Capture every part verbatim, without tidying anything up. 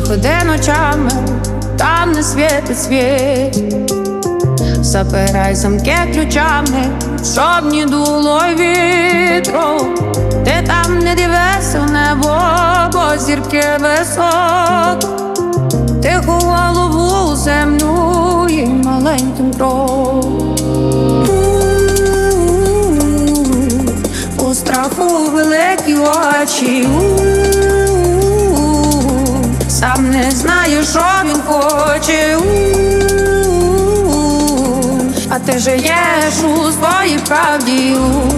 ходи ночами, там не світить світ. Запирай замки ключами, щоб не дуло вітру. Ти там не дивися в небо, бо зірки високо. Тиху голову у землю і маленьким кроком. У страху великі очі, сам не знає, що він хоче. А ти живеш у своїй правді,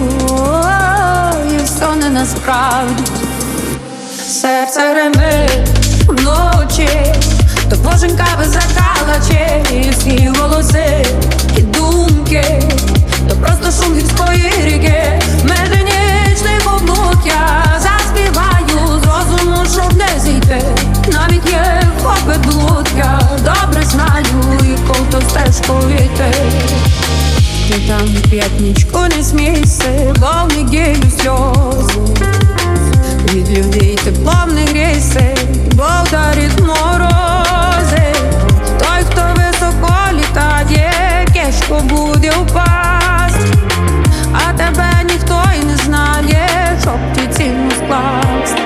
і все не насправді. Серце гримить вночі, то боженька закалаче, і всі голоси і думки, то просто шум гірської ріки. Межі нічних облуд я заспіваю з розуму, щоб не зійти. Навіть є хопит блуд, я добре знаю, і колто стежку війти. Ти там п'ятничку не смійся, бо в неділю сльози. Від людей теплом не грійся, бо вдарить морози. Той, хто високо літає, кешко буде впасть. А тебе ніхто й не знає, щоб ти ціну скласти.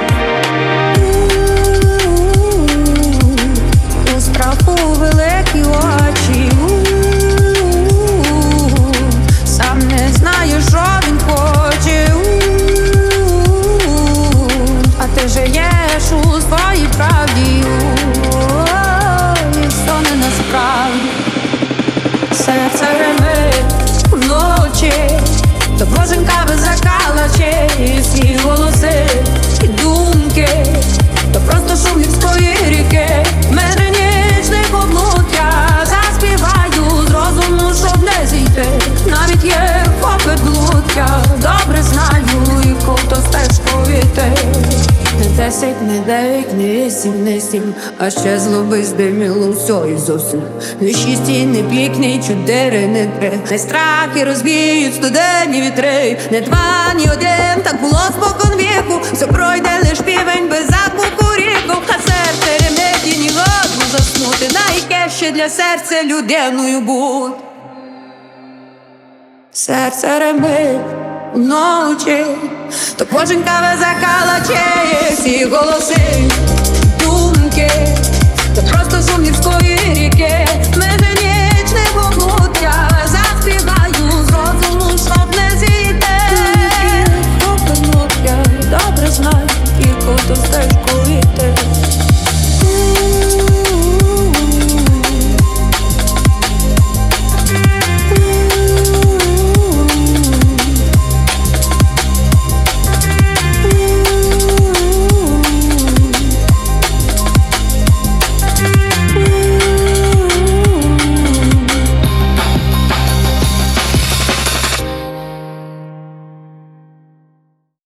У страху великі очі, сам не знає, що він хоче. А ти живеш у своїй правді, і все не насправді. Серце гримить вночі, то боженька закалаче, і всі голоси і думки, то просто шум гірської ріки. Межі нічних облуд я заспіваю з розуму, щоб не зійти. Навіть є хопит блуд, я добре знаю, і колто стежку війти. Не десять, не дев'ять, не вісім, не сім, а ще злоби здиміло все і зовсім. Не шість і не п'ять, не чотири, не три, не страхи розвіють студені вітри. Не два, ні один, так було спокон віку. Все пройде лиш півень без заклику ріку. А серце ремить і ні годно заснути. Найке ще для серця людиною будь. Серце ремить вночі, то боженька закалаче, всі голоси